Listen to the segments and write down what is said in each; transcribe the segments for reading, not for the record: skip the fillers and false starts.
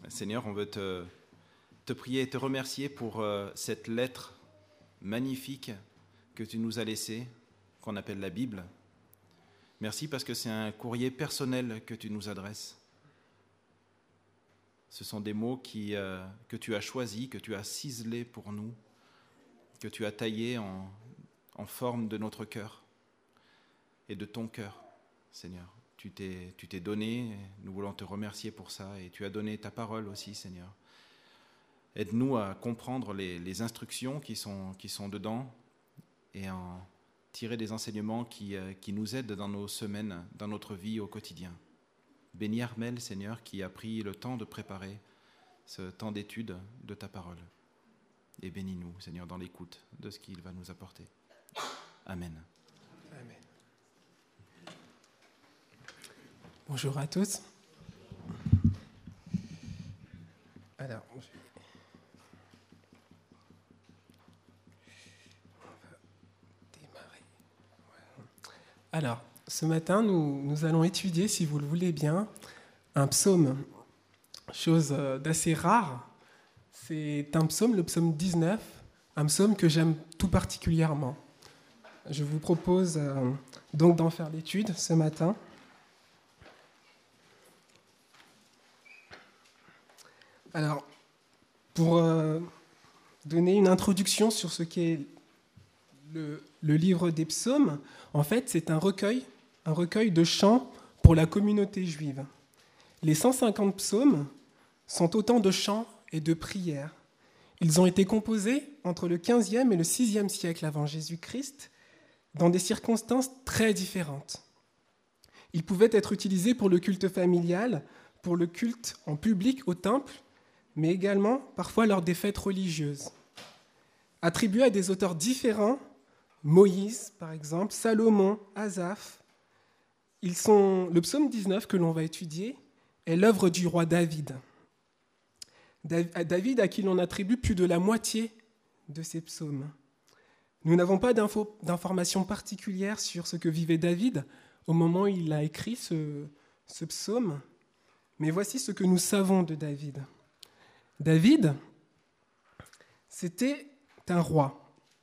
Seigneur, on veut te prier et te remercier pour cette lettre magnifique que tu nous as laissée, qu'on appelle la Bible. Merci parce que c'est un courrier personnel que tu nous adresses. Ce sont des mots que tu as choisis, que tu as ciselés pour nous, que tu as taillés en forme de notre cœur et de ton cœur, Seigneur. Tu t'es donné, nous voulons te remercier pour ça, et tu as donné ta parole aussi, Seigneur. Aide-nous à comprendre les instructions qui sont dedans et à en tirer des enseignements qui nous aident dans nos semaines, dans notre vie au quotidien. Bénis Armel, Seigneur, qui a pris le temps de préparer ce temps d'étude de ta parole. Et bénis-nous, Seigneur, dans l'écoute de ce qu'il va nous apporter. Amen. Amen. Bonjour à tous. Alors, on va démarrer. Alors, ce matin, nous allons étudier, si vous le voulez bien, un psaume, chose d'assez rare. C'est un psaume, le psaume 19, un psaume que j'aime tout particulièrement. Je vous propose donc d'en faire l'étude ce matin. Alors, pour donner une introduction sur ce qu'est le livre des psaumes, en fait, c'est un recueil de chants pour la communauté juive. Les 150 psaumes sont autant de chants et de prières. Ils ont été composés entre le 15e et le 6e siècle avant Jésus-Christ, dans des circonstances très différentes. Ils pouvaient être utilisés pour le culte familial, pour le culte en public au temple, mais également parfois lors des fêtes religieuses. Attribués à des auteurs différents, Moïse par exemple, Salomon, Asaph, le psaume 19 que l'on va étudier est l'œuvre du roi David. David à qui l'on attribue plus de la moitié de ces psaumes. Nous n'avons pas d'informations particulières sur ce que vivait David au moment où il a écrit ce psaume, mais voici ce que nous savons de David. David, c'était un roi.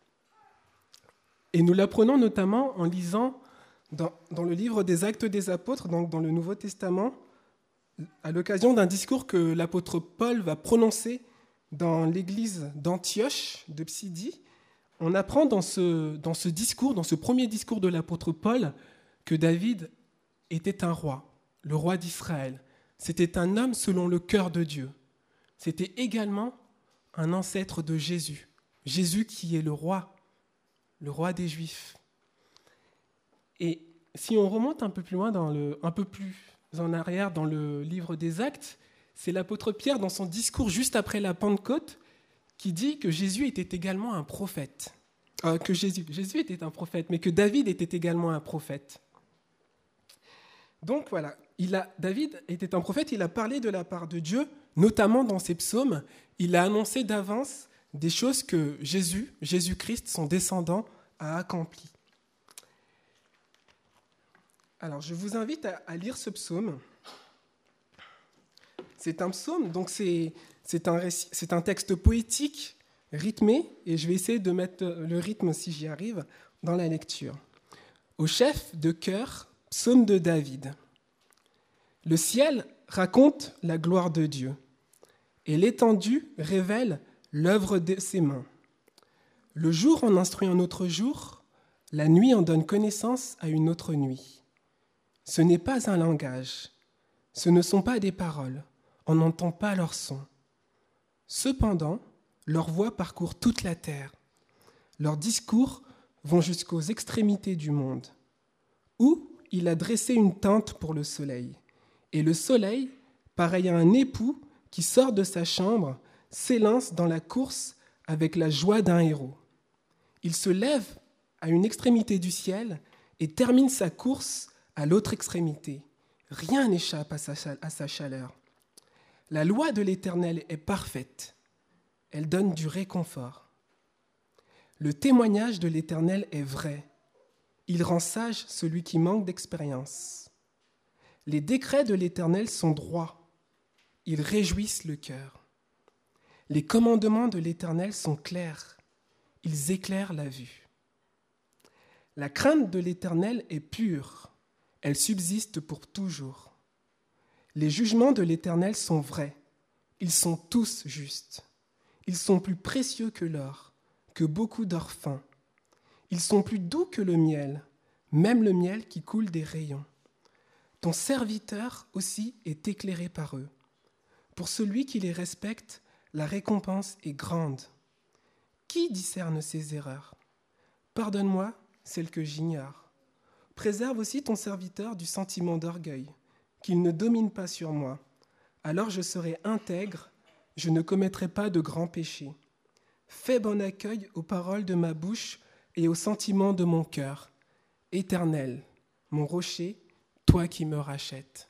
Et nous l'apprenons notamment en lisant dans le livre des Actes des Apôtres, donc dans le Nouveau Testament, à l'occasion d'un discours que l'apôtre Paul va prononcer dans l'église d'Antioche de Psidie. On apprend dans ce discours, dans ce premier discours de l'apôtre Paul, que David était un roi, le roi d'Israël. C'était un homme selon le cœur de Dieu. C'était également un ancêtre de Jésus. Jésus qui est le roi des Juifs. Et si on remonte un peu plus loin, un peu plus en arrière dans le livre des Actes, c'est l'apôtre Pierre dans son discours juste après la Pentecôte qui dit que Jésus était également un prophète. Que Jésus était un prophète, mais que David était également un prophète. Donc voilà, David était un prophète, il a parlé de la part de Dieu, notamment dans ses psaumes. Il a annoncé d'avance des choses que Jésus-Christ, son descendant, a accomplies. Alors, je vous invite à lire ce psaume. C'est un psaume, donc c'est un texte poétique, rythmé, et je vais essayer de mettre le rythme, si j'y arrive, dans la lecture. Au chef de chœur, psaume de David. Le ciel raconte la gloire de Dieu, et l'étendue révèle l'œuvre de ses mains. Le jour en instruit un autre jour, la nuit en donne connaissance à une autre nuit. Ce n'est pas un langage, ce ne sont pas des paroles, on n'entend pas leur son. Cependant, leur voix parcourt toute la terre. Leurs discours vont jusqu'aux extrémités du monde. Où il a dressé une tente pour le soleil. Et le soleil, pareil à un époux qui sort de sa chambre, s'élance dans la course avec la joie d'un héros. Il se lève à une extrémité du ciel et termine sa course à l'autre extrémité. Rien n'échappe à sa chaleur. La loi de l'Éternel est parfaite. Elle donne du réconfort. Le témoignage de l'Éternel est vrai. Il rend sage celui qui manque d'expérience. Les décrets de l'Éternel sont droits. ils réjouissent le cœur. Les commandements de l'Éternel sont clairs, ils éclairent la vue. La crainte de l'Éternel est pure, elle subsiste pour toujours. Les jugements de l'Éternel sont vrais, ils sont tous justes. Ils sont plus précieux que l'or, que beaucoup d'or fin. Ils sont plus doux que le miel, même le miel qui coule des rayons. Ton serviteur aussi est éclairé par eux. Pour celui qui les respecte, la récompense est grande. Qui discerne ses erreurs ? Pardonne-moi celles que j'ignore. Préserve aussi ton serviteur du sentiment d'orgueil, qu'il ne domine pas sur moi. Alors je serai intègre, je ne commettrai pas de grands péchés. Fais bon accueil aux paroles de ma bouche et aux sentiments de mon cœur. Éternel, mon rocher, toi qui me rachètes.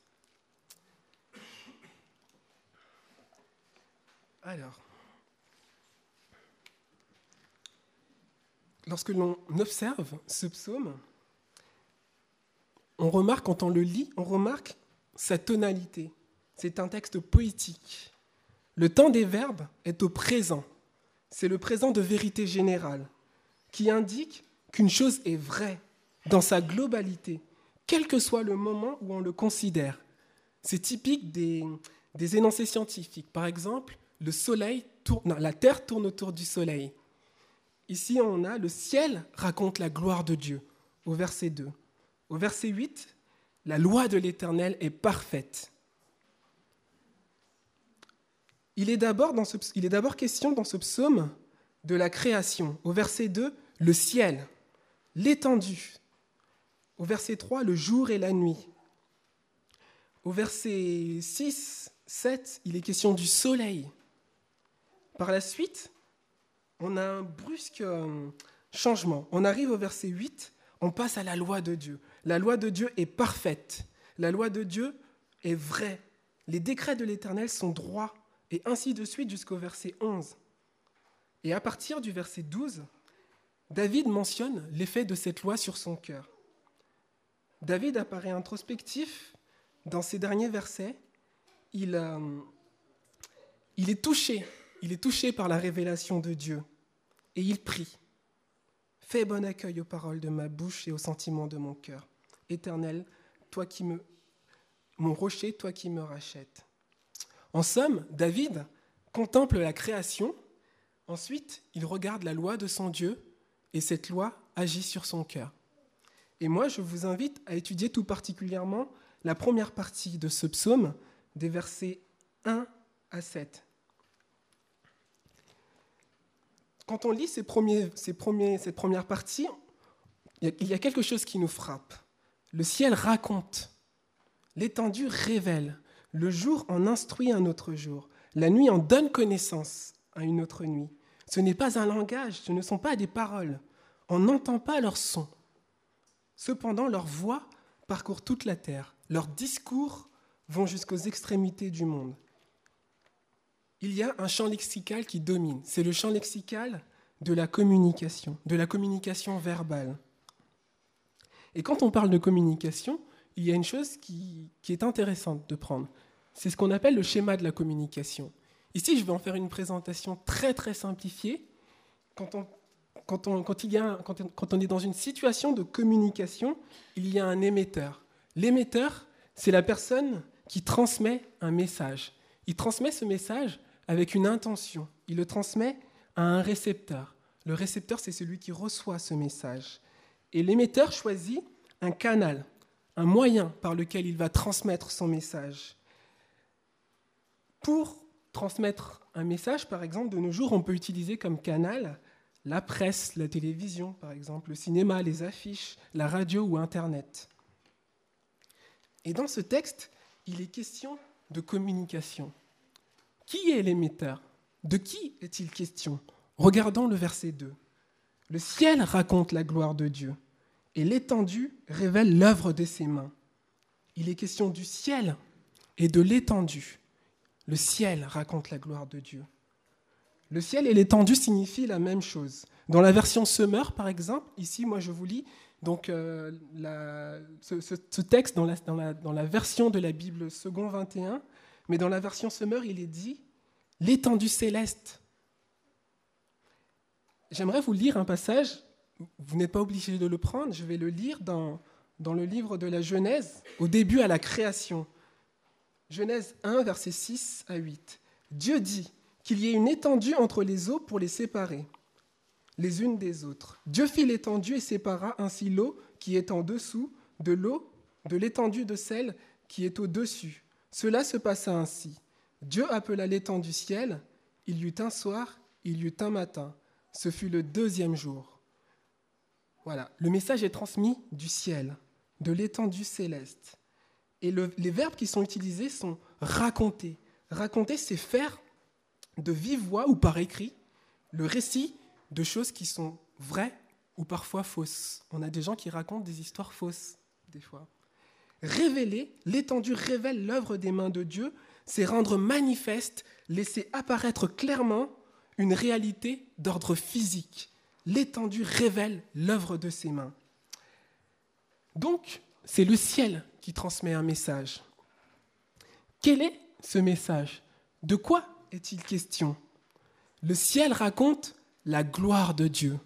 Alors, lorsque l'on observe ce psaume, on remarque, quand on le lit, on remarque sa tonalité. C'est un texte poétique. Le temps des verbes est au présent. C'est le présent de vérité générale qui indique qu'une chose est vraie dans sa globalité, quel que soit le moment où on le considère. C'est typique des énoncés scientifiques. Par exemple, la Terre tourne autour du Soleil. Ici, on a le ciel raconte la gloire de Dieu, au verset 2. Au verset 8, la loi de l'Éternel est parfaite. Il est d'abord question dans ce psaume de la création. Au verset 2, le ciel, l'étendue. Au verset 3, le jour et la nuit. Au verset 6, 7, il est question du soleil. Par la suite, on a un brusque changement. On arrive au verset 8, on passe à la loi de Dieu. La loi de Dieu est parfaite. La loi de Dieu est vraie. Les décrets de l'Éternel sont droits. Et ainsi de suite jusqu'au verset 11. Et à partir du verset 12, David mentionne l'effet de cette loi sur son cœur. David apparaît introspectif dans ces derniers versets. Il est touché par la révélation de Dieu. Et il prie. « Fais bon accueil aux paroles de ma bouche et aux sentiments de mon cœur. Éternel, mon rocher, toi qui me rachètes. » En somme, David contemple la création, ensuite il regarde la loi de son Dieu et cette loi agit sur son cœur. Et moi, je vous invite à étudier tout particulièrement la première partie de ce psaume, des versets 1 à 7. Quand on lit cette première partie, il y a quelque chose qui nous frappe. Le ciel raconte, l'étendue révèle. Le jour en instruit un autre jour. La nuit en donne connaissance à une autre nuit. Ce n'est pas un langage, ce ne sont pas des paroles. On n'entend pas leur son. Cependant, leur voix parcourt toute la terre. Leurs discours vont jusqu'aux extrémités du monde. Il y a un champ lexical qui domine. C'est le champ lexical de la communication verbale. Et quand on parle de communication, il y a une chose qui est intéressante de prendre. C'est ce qu'on appelle le schéma de la communication. Ici, je vais en faire une présentation très très simplifiée. Quand on est dans une situation de communication, il y a un émetteur. L'émetteur, c'est la personne qui transmet un message. Il transmet ce message avec une intention. Il le transmet à un récepteur. Le récepteur, c'est celui qui reçoit ce message. Et l'émetteur choisit un canal, un moyen par lequel il va transmettre son message. Pour transmettre un message, par exemple, de nos jours, on peut utiliser comme canal la presse, la télévision, par exemple, le cinéma, les affiches, la radio ou Internet. Et dans ce texte, il est question de communication. Qui est l'émetteur ? De qui est-il question ? Regardons le verset 2. Le ciel raconte la gloire de Dieu, et l'étendue révèle l'œuvre de ses mains. Il est question du ciel et de l'étendue. Le ciel raconte la gloire de Dieu. Le ciel et l'étendue signifient la même chose. Dans la version Semeur, par exemple, ici, moi je vous lis donc, ce texte dans la version de la Bible Second 21, Mais dans la version Semeur, il est dit « l'étendue céleste ». J'aimerais vous lire un passage, vous n'êtes pas obligé de le prendre, je vais le lire dans le livre de la Genèse, au début à la création. Genèse 1, versets 6 à 8. Dieu dit qu'il y ait une étendue entre les eaux pour les séparer les unes des autres. Dieu fit l'étendue et sépara ainsi l'eau qui est en dessous de l'eau, de l'étendue de celle qui est au-dessus. Cela se passa ainsi. Dieu appela l'étendue ciel, il y eut un soir, il y eut un matin. Ce fut le 2e jour. Voilà, le message est transmis du ciel, de l'étendue céleste. Et les verbes qui sont utilisés sont raconter. Raconter, c'est faire de vive voix ou par écrit le récit de choses qui sont vraies ou parfois fausses. On a des gens qui racontent des histoires fausses, des fois. Révéler, l'étendue révèle l'œuvre des mains de Dieu, c'est rendre manifeste, laisser apparaître clairement une réalité d'ordre physique. L'étendue révèle l'œuvre de ses mains. Donc, c'est le ciel qui transmet un message. Quel est ce message ? De quoi est-il question ? Le ciel raconte la gloire de Dieu.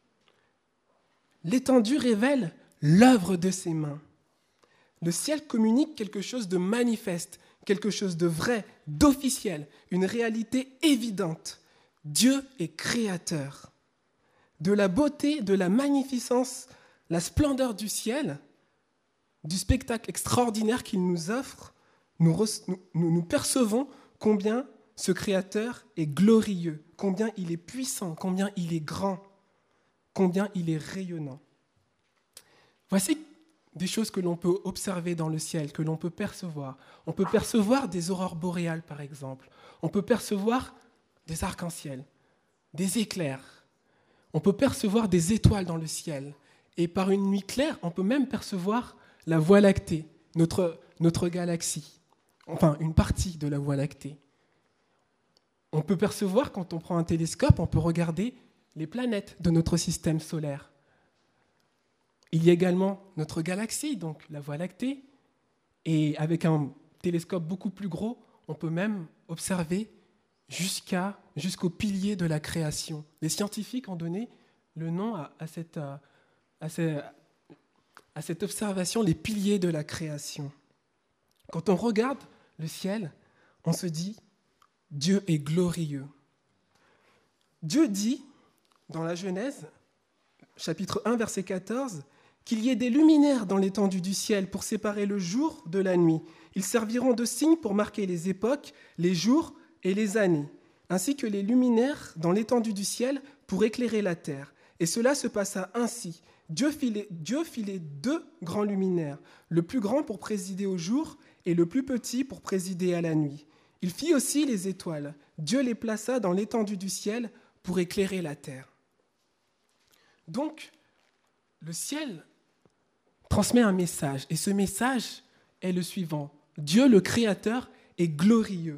L'étendue révèle l'œuvre de ses mains. Le ciel communique quelque chose de manifeste, quelque chose de vrai, d'officiel, une réalité évidente. Dieu est créateur. De la beauté, de la magnificence, la splendeur du ciel, du spectacle extraordinaire qu'il nous offre, nous percevons combien ce Créateur est glorieux, combien il est puissant, combien il est grand, combien il est rayonnant. Voici des choses que l'on peut observer dans le ciel, que l'on peut percevoir. On peut percevoir des aurores boréales, par exemple. On peut percevoir des arcs-en-ciel, des éclairs. On peut percevoir des étoiles dans le ciel. Et par une nuit claire, on peut même percevoir la Voie lactée, notre galaxie. Enfin, une partie de la Voie lactée. On peut percevoir, quand on prend un télescope, on peut regarder les planètes de notre système solaire. Il y a également notre galaxie, donc la Voie lactée. Et avec un télescope beaucoup plus gros, on peut même observer jusqu'au pilier de la création. Les scientifiques ont donné le nom à cette observation, les piliers de la création. Quand on regarde le ciel, on se dit « Dieu est glorieux ». Dieu dit, dans la Genèse, chapitre 1, verset 14, qu'il y ait des luminaires dans l'étendue du ciel pour séparer le jour de la nuit. Ils serviront de signes pour marquer les époques, les jours et les années, ainsi que les luminaires dans l'étendue du ciel pour éclairer la terre. Et cela se passa ainsi. Dieu fit les 2 grands luminaires, le plus grand pour présider au jour et le plus petit pour présider à la nuit. Il fit aussi les étoiles. Dieu les plaça dans l'étendue du ciel pour éclairer la terre. Donc, le ciel transmet un message, et ce message est le suivant. Dieu, le Créateur, est glorieux.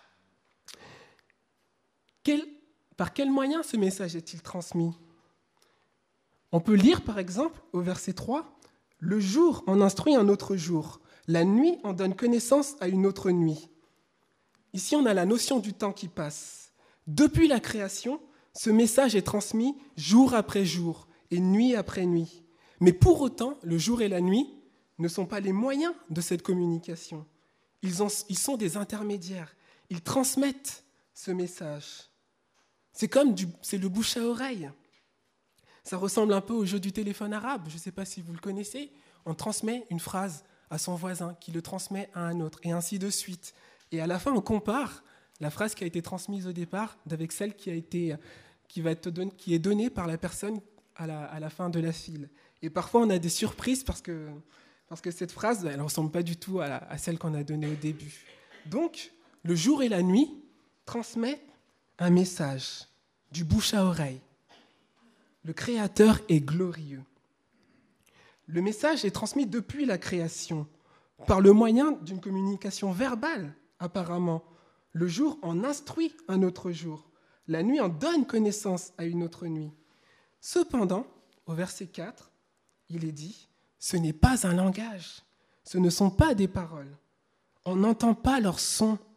Par quel moyen ce message est-il transmis ? On peut lire, par exemple, au verset 3, « Le jour en instruit un autre jour, la nuit en donne connaissance à une autre nuit. » Ici, on a la notion du temps qui passe. Depuis la création, ce message est transmis jour après jour et nuit après nuit. Mais pour autant, le jour et la nuit ne sont pas les moyens de cette communication. Ils sont des intermédiaires. Ils transmettent ce message. C'est le bouche à oreille. Ça ressemble un peu au jeu du téléphone arabe. Je ne sais pas si vous le connaissez. On transmet une phrase à son voisin, qui le transmet à un autre, et ainsi de suite. Et à la fin, on compare la phrase qui a été transmise au départ avec celle qui est donnée par la personne à la fin de la file. Et parfois, on a des surprises parce que cette phrase, elle ne ressemble pas du tout à celle qu'on a donnée au début. Donc, le jour et la nuit transmettent un message du bouche à oreille. Le Créateur est glorieux. Le message est transmis depuis la création, par le moyen d'une communication verbale, apparemment. Le jour en instruit un autre jour. La nuit en donne connaissance à une autre nuit. Cependant, au verset 4, il est dit, « Ce n'est pas un langage, ce ne sont pas des paroles. On n'entend pas leur son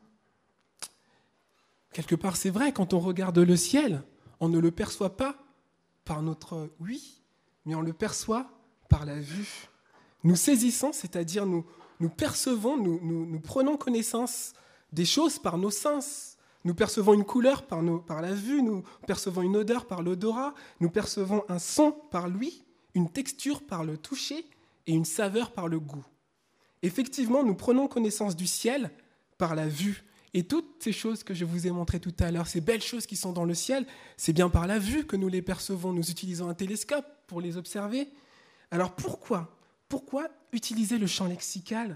quelque part, c'est vrai, quand on regarde le ciel, on ne le perçoit pas par notre oui, mais on le perçoit par la vue. Nous saisissons, c'est-à-dire nous percevons, nous prenons connaissance des choses par nos sens. Nous percevons une couleur par la vue, nous percevons une odeur par l'odorat, nous percevons un son par l'ouïe, une texture par le toucher et une saveur par le goût. Effectivement, nous prenons connaissance du ciel par la vue. Et toutes ces choses que je vous ai montrées tout à l'heure, ces belles choses qui sont dans le ciel, c'est bien par la vue que nous les percevons. Nous utilisons un télescope pour les observer. Alors pourquoi utiliser le champ lexical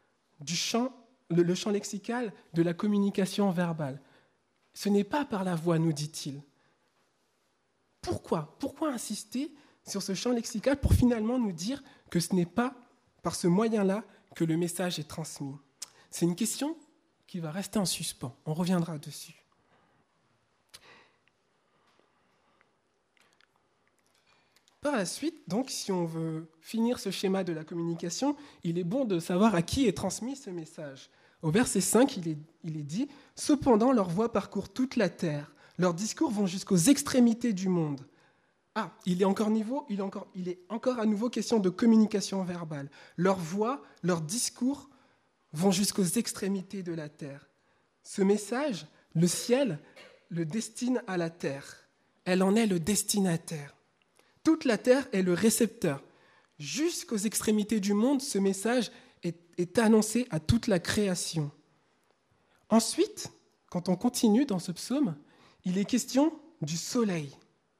le champ lexical de la communication verbale? Ce n'est pas par la voix, nous dit-il. Pourquoi insister sur ce champ lexical pour finalement nous dire que ce n'est pas par ce moyen-là que le message est transmis? C'est une question qui va rester en suspens. On reviendra dessus. Par la suite, donc, si on veut finir ce schéma de la communication, il est bon de savoir à qui est transmis ce message. Au verset 5, il est dit « Cependant, leur voix parcourt toute la terre. Leurs discours vont jusqu'aux extrémités du monde. » Ah, il est encore à nouveau question de communication verbale. Leur voix, leurs discours vont jusqu'aux extrémités de la terre. Ce message, le ciel le destine à la terre. Elle en est le destinataire. Toute la terre est le récepteur. Jusqu'aux extrémités du monde, ce message est annoncé à toute la création. Ensuite, quand on continue dans ce psaume, il est question du soleil.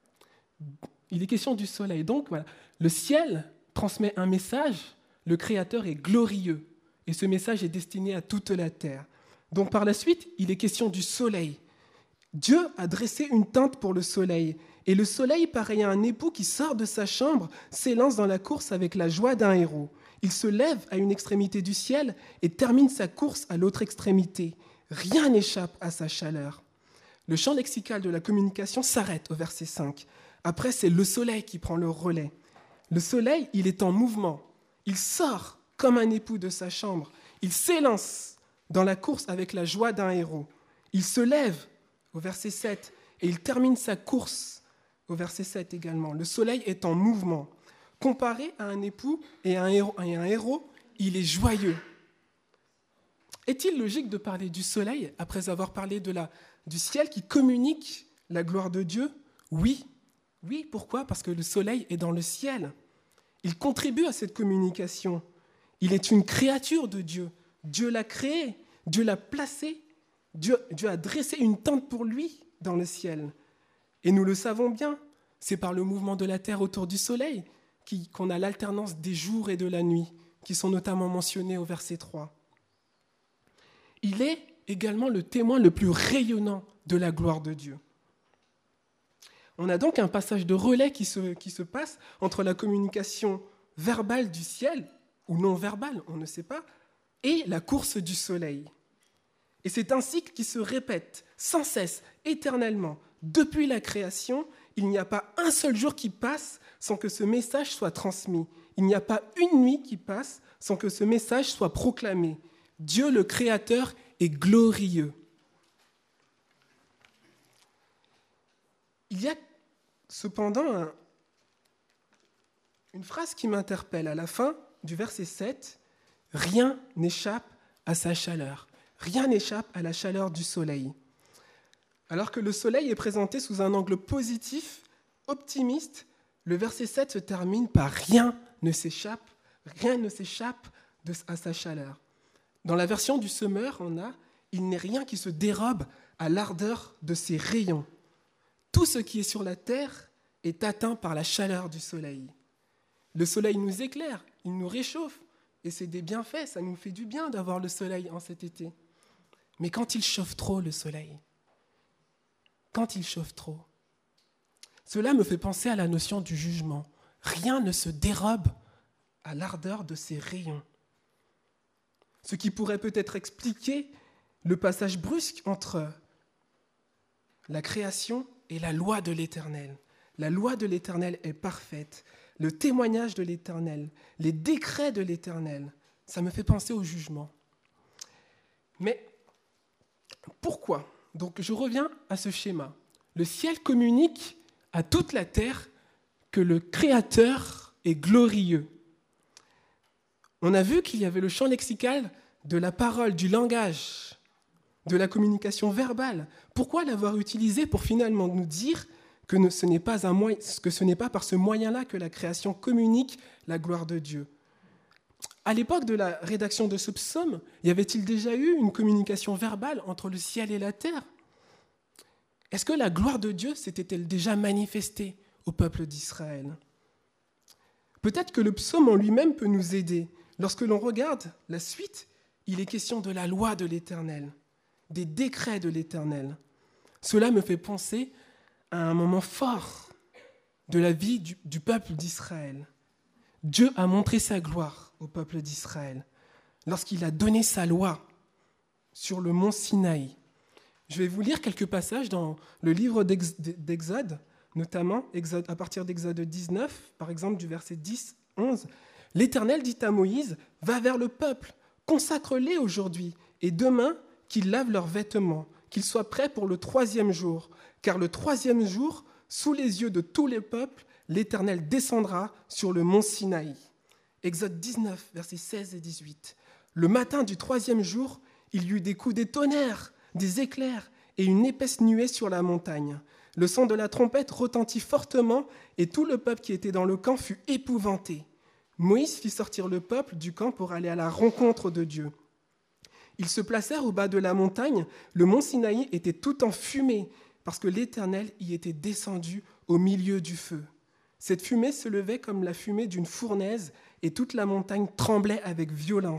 Donc, voilà, le ciel transmet un message, le Créateur est glorieux, et ce message est destiné à toute la terre. Donc, par la suite, il est question du soleil. Dieu a dressé une tente pour le soleil, et le soleil, pareil à un époux qui sort de sa chambre, s'élance dans la course avec la joie d'un héros. Il se lève à une extrémité du ciel et termine sa course à l'autre extrémité. Rien n'échappe à sa chaleur. Le champ lexical de la communication s'arrête au verset 5. Après, c'est le soleil qui prend le relais. Le soleil, il est en mouvement. Il sort comme un époux de sa chambre. Il s'élance dans la course avec la joie d'un héros. Il se lève au verset 7 et il termine sa course au verset 7 également. Le soleil est en mouvement. Comparé à un époux et à un héros, il est joyeux. Est-il logique de parler du soleil après avoir parlé du ciel qui communique la gloire de Dieu ? Oui. Oui, pourquoi ? Parce que le soleil est dans le ciel. Il contribue à cette communication. Il est une créature de Dieu. Dieu l'a créé, Dieu l'a placé. Dieu a dressé une tente pour lui dans le ciel. Et nous le savons bien, c'est par le mouvement de la terre autour du soleil qu'on a l'alternance des jours et de la nuit, qui sont notamment mentionnés au verset 3. Il est également le témoin le plus rayonnant de la gloire de Dieu. On a donc un passage de relais qui se passe entre la communication verbale du ciel, ou non verbale, on ne sait pas, et la course du soleil. Et c'est un cycle qui se répète sans cesse, éternellement. Depuis la création, il n'y a pas un seul jour qui passe sans que ce message soit transmis. Il n'y a pas une nuit qui passe sans que ce message soit proclamé. Dieu le Créateur est glorieux. Il y a cependant une phrase qui m'interpelle à la fin du verset 7. « Rien n'échappe à sa chaleur. Rien n'échappe à la chaleur du soleil. » Alors que le soleil est présenté sous un angle positif, optimiste, le verset 7 se termine par « Rien ne s'échappe à sa chaleur. » Dans la version du Semeur, on a « Il n'est rien qui se dérobe à l'ardeur de ses rayons. » Tout ce qui est sur la terre est atteint par la chaleur du soleil. Le soleil nous éclaire, il nous réchauffe, et c'est des bienfaits, ça nous fait du bien d'avoir le soleil en cet été. Mais quand il chauffe trop, le soleil, cela me fait penser à la notion du jugement. Rien ne se dérobe à l'ardeur de ses rayons. Ce qui pourrait peut-être expliquer le passage brusque entre la création et la loi de l'Éternel. La loi de l'Éternel est parfaite. Le témoignage de l'Éternel, les décrets de l'Éternel, ça me fait penser au jugement. Mais pourquoi Donc je reviens à ce schéma. Le ciel communique à toute la terre que le Créateur est glorieux. On a vu qu'il y avait le champ lexical de la parole, du langage, de la communication verbale. Pourquoi l'avoir utilisé pour finalement nous dire que ce n'est pas par ce moyen-là que la création communique la gloire de Dieu? À l'époque de la rédaction de ce psaume, y avait-il déjà eu une communication verbale entre le ciel et la terre? Est-ce que la gloire de Dieu s'était-elle déjà manifestée au peuple d'Israël? Peut-être que le psaume en lui-même peut nous aider. Lorsque l'on regarde la suite, il est question de la loi de l'Éternel, des décrets de l'Éternel. Cela me fait penser à un moment fort de la vie du peuple d'Israël. Dieu a montré sa gloire au peuple d'Israël lorsqu'il a donné sa loi sur le mont Sinaï. Je vais vous lire quelques passages dans le livre d'Exode, notamment à partir d'Exode 19, par exemple du verset 10, 11. « L'Éternel dit à Moïse, va vers le peuple, consacre-les aujourd'hui, et demain qu'ils lavent leurs vêtements, qu'ils soient prêts pour le 3e jour. Car le 3e jour, sous les yeux de tous les peuples, l'Éternel descendra sur le mont Sinaï. » Exode 19, versets 16 et 18. « Le matin du 3e jour, il y eut des coups des tonnerres, des éclairs et une épaisse nuée sur la montagne. Le son de la trompette retentit fortement et tout le peuple qui était dans le camp fut épouvanté. Moïse fit sortir le peuple du camp pour aller à la rencontre de Dieu. Ils se placèrent au bas de la montagne. Le mont Sinaï était tout en fumée parce que l'Éternel y était descendu au milieu du feu. Cette fumée se levait comme la fumée d'une fournaise et toute la montagne tremblait avec violence. »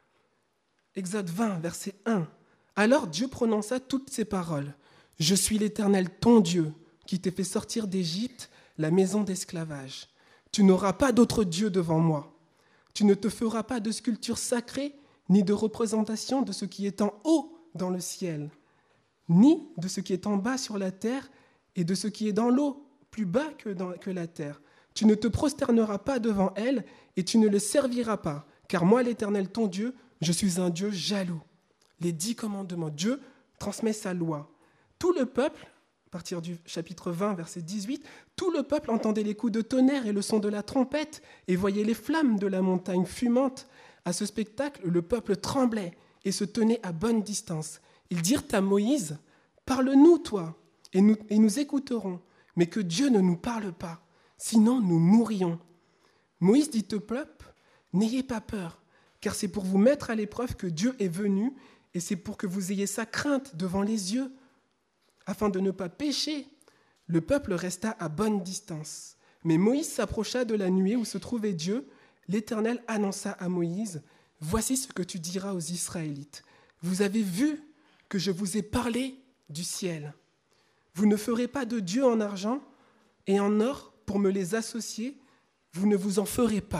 Exode 20, verset 1. « Alors Dieu prononça toutes ces paroles. « Je suis l'Éternel, ton Dieu, qui t'ai fait sortir d'Égypte, la maison d'esclavage. Tu n'auras pas d'autre Dieu devant moi. Tu ne te feras pas de sculpture sacrée, ni de représentation de ce qui est en haut dans le ciel, ni de ce qui est en bas sur la terre et de ce qui est dans l'eau, plus bas que la terre. Tu ne te prosterneras pas devant elle et tu ne le serviras pas, car moi, l'Éternel, ton Dieu, je suis un Dieu jaloux. » Les 10 commandements. Dieu transmet sa loi. Tout le peuple, à partir du chapitre 20, verset 18, tout le peuple entendait les coups de tonnerre et le son de la trompette et voyait les flammes de la montagne fumante. À ce spectacle, le peuple tremblait et se tenait à bonne distance. Ils dirent à Moïse, « Parle-nous, toi, et nous écouterons, mais que Dieu ne nous parle pas, sinon nous mourrions. » Moïse dit au peuple, « N'ayez pas peur, car c'est pour vous mettre à l'épreuve que Dieu est venu, et c'est pour que vous ayez sa crainte devant les yeux, afin de ne pas pécher. » Le peuple resta à bonne distance. Mais Moïse s'approcha de la nuée où se trouvait Dieu. L'Éternel annonça à Moïse, « Voici ce que tu diras aux Israélites. Vous avez vu que je vous ai parlé du ciel. Vous ne ferez pas de dieu en argent et en or pour me les associer. Vous ne vous en ferez pas. »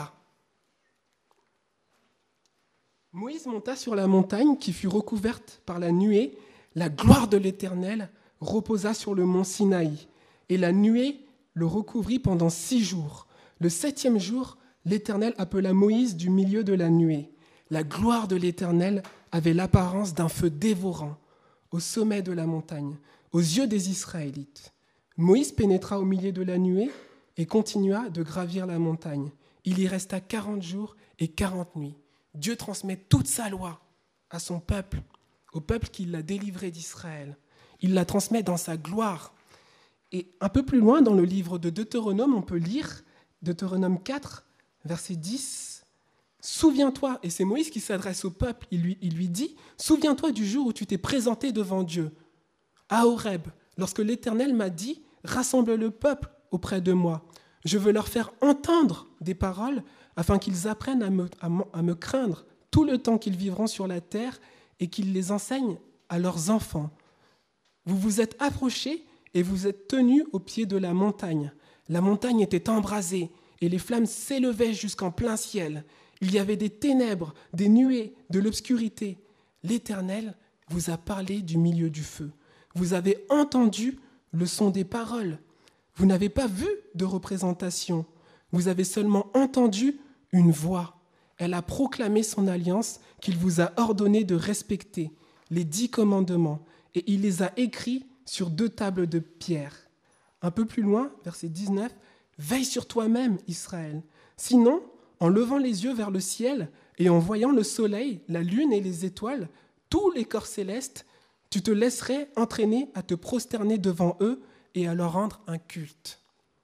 Moïse monta sur la montagne qui fut recouverte par la nuée. La gloire de l'Éternel reposa sur le mont Sinaï. Et la nuée le recouvrit pendant 6 jours. Le 7e jour, l'Éternel appela Moïse du milieu de la nuée. La gloire de l'Éternel avait l'apparence d'un feu dévorant au sommet de la montagne, aux yeux des Israélites. Moïse pénétra au milieu de la nuée et continua de gravir la montagne. Il y resta 40 jours et 40 nuits. Dieu transmet toute sa loi à son peuple, au peuple qui l'a délivré d'Israël. Il la transmet dans sa gloire. Et un peu plus loin dans le livre de Deutéronome, on peut lire Deutéronome 4, verset 10. « Souviens-toi » et c'est Moïse qui s'adresse au peuple, il lui dit « Souviens-toi du jour où tu t'es présenté devant Dieu, à Horeb, lorsque l'Éternel m'a dit « Rassemble le peuple auprès de moi. Je veux leur faire entendre des paroles afin qu'ils apprennent à me craindre tout le temps qu'ils vivront sur la terre et qu'ils les enseignent à leurs enfants. Vous vous êtes approchés et vous êtes tenus au pied de la montagne. La montagne était embrasée et les flammes s'élevaient jusqu'en plein ciel. Il y avait des ténèbres, des nuées, de l'obscurité. L'Éternel vous a parlé du milieu du feu. Vous avez entendu le son des paroles. Vous n'avez pas vu de représentation. Vous avez seulement entendu une voix. Elle a proclamé son alliance qu'il vous a ordonné de respecter, les 10 commandements. et il les a écrits sur 2 tables de pierre. Un peu plus loin, verset 19, « Veille sur toi-même, Israël. Sinon, en levant les yeux vers le ciel et en voyant le soleil, la lune et les étoiles, tous les corps célestes, tu te laisserais entraîner à te prosterner devant eux et à leur rendre un culte. »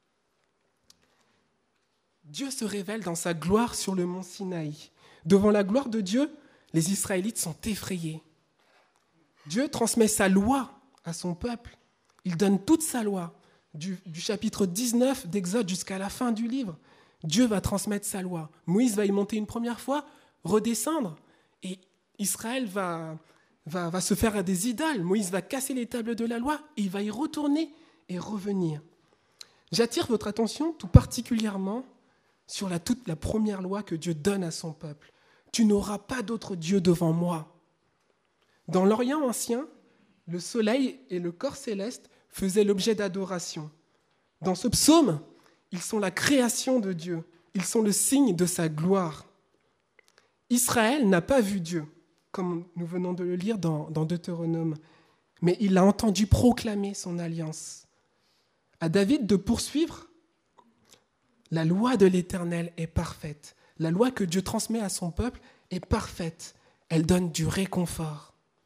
Dieu se révèle dans sa gloire sur le mont Sinaï. Devant la gloire de Dieu, les Israélites sont effrayés. Dieu transmet sa loi à son peuple. Il donne toute sa loi. Du chapitre 19 d'Exode jusqu'à la fin du livre, Dieu va transmettre sa loi. Moïse va y monter une première fois, redescendre, et Israël va se faire à des idoles. Moïse va casser les tables de la loi, et il va y retourner et revenir. J'attire votre attention tout particulièrement sur la première loi que Dieu donne à son peuple. Tu n'auras pas d'autre Dieu devant moi. Dans l'Orient ancien, le soleil et le corps céleste faisaient l'objet d'adoration. Dans ce psaume, ils sont la création de Dieu. Ils sont le signe de sa gloire. Israël n'a pas vu Dieu, comme nous venons de le lire dans Deutéronome, mais il a entendu proclamer son alliance. À David de poursuivre, la loi de l'Éternel est parfaite. La loi que Dieu transmet à son peuple est parfaite. Elle donne du réconfort.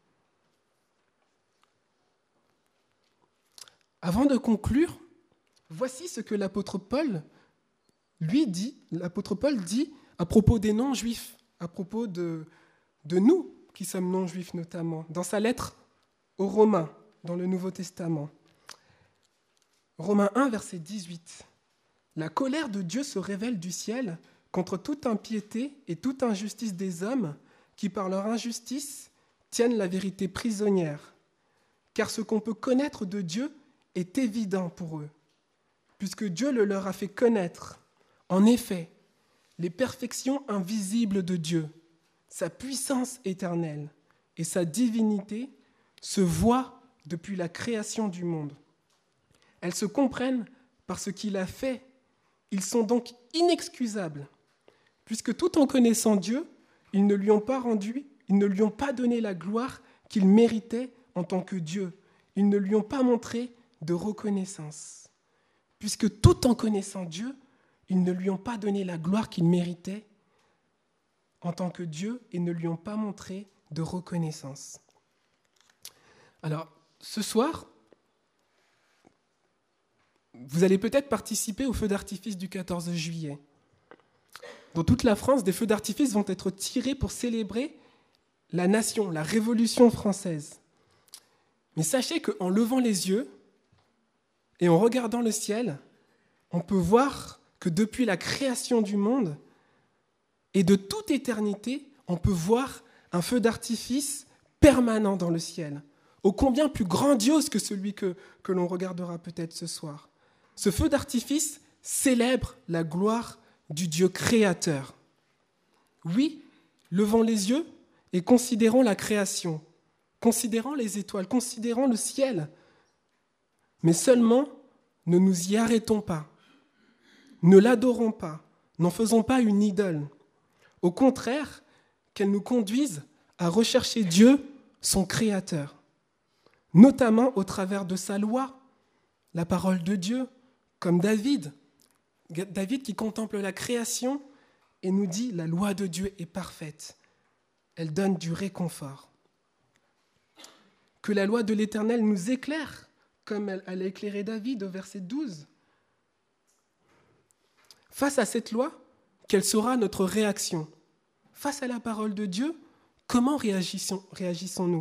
Avant de conclure, voici ce que l'apôtre Paul dit à propos des non-juifs, à propos de nous qui sommes non-juifs notamment, dans sa lettre aux Romains, dans le Nouveau Testament. Romains 1, verset 18. « La colère de Dieu se révèle du ciel contre toute impiété et toute injustice des hommes qui, par leur injustice, tiennent la vérité prisonnière. Car ce qu'on peut connaître de Dieu est évident pour eux, puisque Dieu le leur a fait connaître. En effet, les perfections invisibles de Dieu, sa puissance éternelle et sa divinité se voient depuis la création du monde. Elles se comprennent par ce qu'il a fait. Ils sont donc inexcusables, puisque tout en connaissant Dieu, ils ne lui ont pas donné la gloire qu'il méritait en tant que Dieu. Ils ne lui ont pas montré de reconnaissance. Puisque tout en connaissant Dieu, ils ne lui ont pas donné la gloire qu'il méritait en tant que Dieu et ne lui ont pas montré de reconnaissance. Alors, ce soir, vous allez peut-être participer au feu d'artifice du 14 juillet. Dans toute la France, des feux d'artifice vont être tirés pour célébrer la nation, la Révolution française. Mais sachez qu'en levant les yeux et en regardant le ciel, on peut voir que depuis la création du monde et de toute éternité, on peut voir un feu d'artifice permanent dans le ciel, ô combien plus grandiose que celui que l'on regardera peut-être ce soir. Ce feu d'artifice célèbre la gloire du Dieu créateur. Oui, levons les yeux et considérons la création, considérons les étoiles, considérons le ciel. Mais seulement, ne nous y arrêtons pas. Ne l'adorons pas. N'en faisons pas une idole. Au contraire, qu'elle nous conduise à rechercher Dieu, son Créateur, notamment au travers de sa loi, la parole de Dieu, comme David qui contemple la création et nous dit « La loi de Dieu est parfaite, elle donne du réconfort ». Que la loi de l'Éternel nous éclaire, comme elle a éclairé David au verset 12. Face à cette loi, quelle sera notre réaction ? Face à la parole de Dieu, comment réagissons-nous ?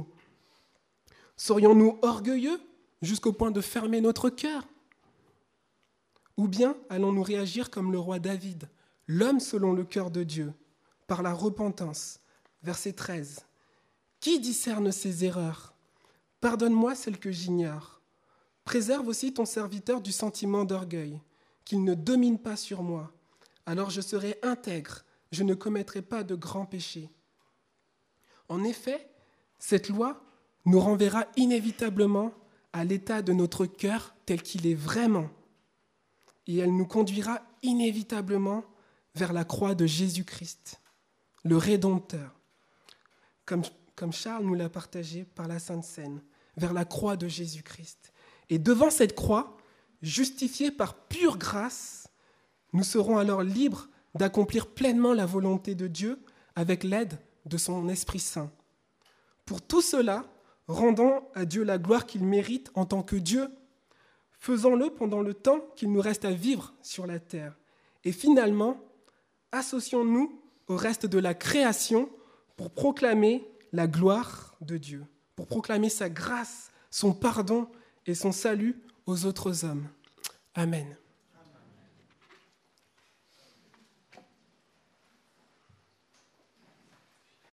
Serions-nous orgueilleux jusqu'au point de fermer notre cœur ? Ou bien allons-nous réagir comme le roi David, l'homme selon le cœur de Dieu, par la repentance ? Verset 13. « Qui discerne ses erreurs ? Pardonne-moi celles que j'ignore. Préserve aussi ton serviteur du sentiment d'orgueil, qu'il ne domine pas sur moi. Alors je serai intègre, je ne commettrai pas de grands péchés. » En effet, cette loi nous renverra inévitablement à l'état de notre cœur tel qu'il est vraiment. Et elle nous conduira inévitablement vers la croix de Jésus-Christ, le Rédempteur, comme Charles nous l'a partagé par la Sainte Seine. vers la croix de Jésus-Christ. Et devant cette croix, justifiés par pure grâce, nous serons alors libres d'accomplir pleinement la volonté de Dieu avec l'aide de son Esprit Saint. Pour tout cela, rendons à Dieu la gloire qu'il mérite en tant que Dieu. Faisons-le pendant le temps qu'il nous reste à vivre sur la terre. Et finalement, associons-nous au reste de la création pour proclamer la gloire de Dieu, pour proclamer sa grâce, son pardon et son salut aux autres hommes. Amen.